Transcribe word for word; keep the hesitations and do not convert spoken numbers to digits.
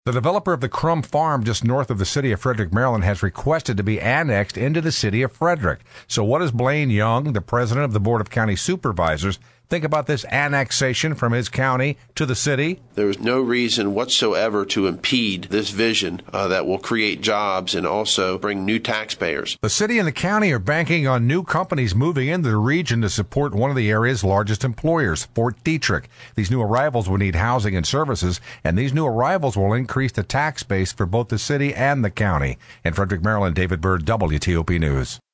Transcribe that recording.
The developer of the Crum Farm just north of the city of Frederick, Maryland, has requested to be annexed into the city of Frederick. So what does Blaine Young, the president of the Board of County Supervisors, think about this annexation from his county to the city? There is no reason whatsoever to impede this vision uh, that will create jobs and also bring new taxpayers. The city and the county are banking on new companies moving into the region to support one of the area's largest employers, Fort Detrick. These new arrivals will need housing and services, and these new arrivals will increase the tax base for both the city and the county. In Frederick, Maryland, David Byrd, W T O P News.